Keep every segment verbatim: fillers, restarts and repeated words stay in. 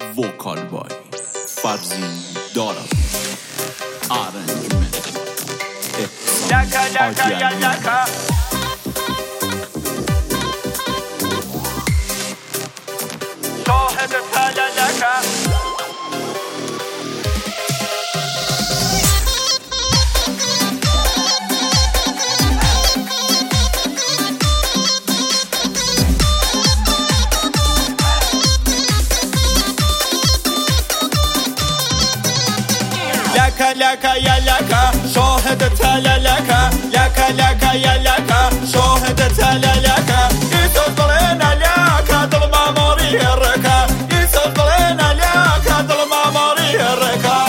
وکال بای فرزین دارم آرنجمنت احسان حاجی شاهد تلالکا لك لك يا لك شاهد تلالك لك لك يا لك شاهد تلالك يسطرين لك ظلم ماري الركا يسطرين لك ظلم ماري الركا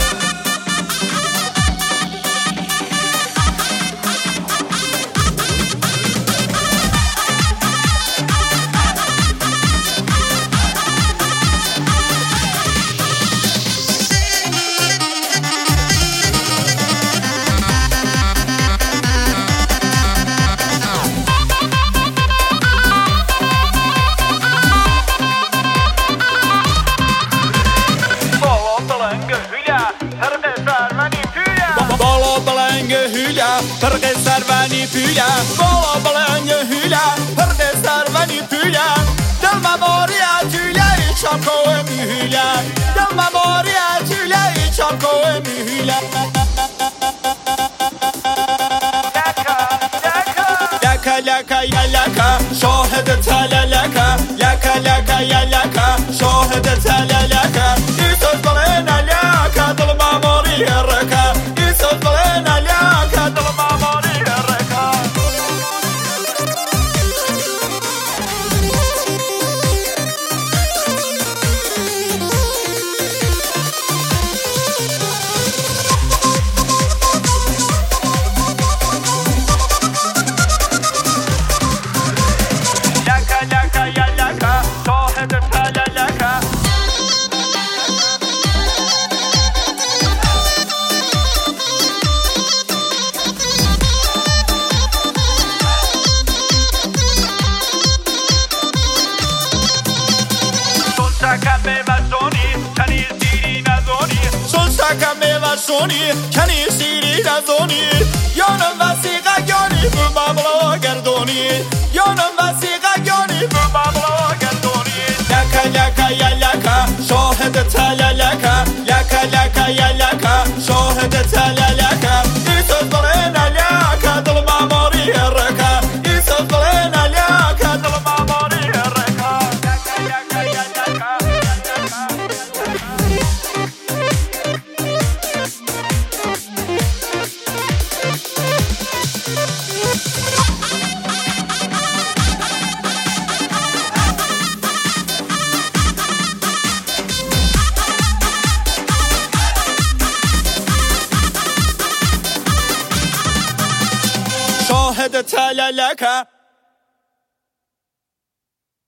فرق سرونی پویا بالا بلنگ هولا فرق سرونی پویا دل مباری اتوله ایچم کوه میهولا دل مباری اتوله ایچم کوه میهولا لکا لکا یا لکا شاهد تلالکا لکا لکا یا لکا شاهد تلالکا ایسوز بلین لکا دل مباری الرکا ایسوز بلین لکا دل مباری الرکا لکا لکا یا لکا شاهد تلالکا سونی کنی سیری نزونی یانم وسیقه گانی بو مبلا گردونی یانم وسیقه گانی بو مبلا گردونی لکا لکا یا لکا شاهد تلالکا لکا لکا یا لکا شاهد تلالکا ایسوز بلین لکا دل ماماری الرکا ایسوز بلین لکا دل ماماری الرکا لکا لکا یا لکا شاهد تلالکا